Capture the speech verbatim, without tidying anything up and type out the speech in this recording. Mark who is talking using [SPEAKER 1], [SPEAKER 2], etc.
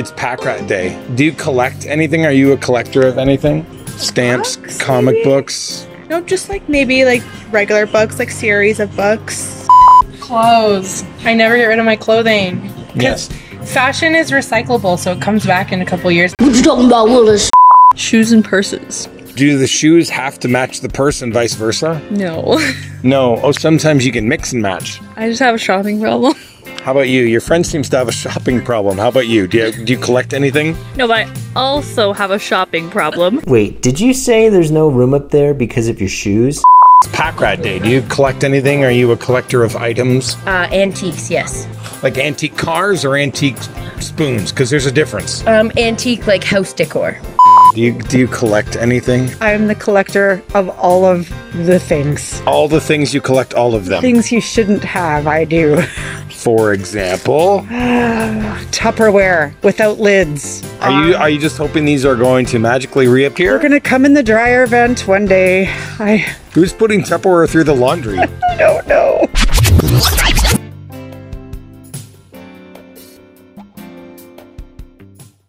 [SPEAKER 1] It's Pack Rat Day. Do you collect anything? Are you a collector of anything? Stamps,
[SPEAKER 2] Books,
[SPEAKER 1] comic
[SPEAKER 2] maybe?
[SPEAKER 1] books?
[SPEAKER 2] No, just like maybe like regular books, like series of books.
[SPEAKER 3] Clothes. I never get rid of my clothing.
[SPEAKER 1] Yes.
[SPEAKER 3] Fashion is recyclable, so it comes back in a couple years.
[SPEAKER 4] What you talking about, Willis?
[SPEAKER 5] Shoes and purses.
[SPEAKER 1] Do the shoes have to match the purse and vice versa?
[SPEAKER 5] No.
[SPEAKER 1] No. Oh, sometimes you can mix and match.
[SPEAKER 5] I just have a shopping problem.
[SPEAKER 1] How about you? Your friend seems to have a shopping problem. How about you? Do you, do you collect anything?
[SPEAKER 5] No, but I also have a shopping problem.
[SPEAKER 6] Wait, did you say there's no room up there because of your shoes?
[SPEAKER 1] It's Pack Rat Day. Do you collect anything? Are you a collector of items?
[SPEAKER 7] Uh, antiques, yes.
[SPEAKER 1] Like antique cars or antique spoons? Because there's a difference.
[SPEAKER 7] Um, antique, like house decor.
[SPEAKER 1] Do you do you collect anything?
[SPEAKER 8] I'm the collector of all of the things.
[SPEAKER 1] All the things you collect, all of them.
[SPEAKER 8] Things you shouldn't have, I do.
[SPEAKER 1] For example,
[SPEAKER 8] Tupperware without lids.
[SPEAKER 1] are you are you just hoping these are going to magically
[SPEAKER 8] We're
[SPEAKER 1] reappear?
[SPEAKER 8] gonna come in the dryer vent one day. I
[SPEAKER 1] Who's putting Tupperware through the laundry?
[SPEAKER 8] don't know.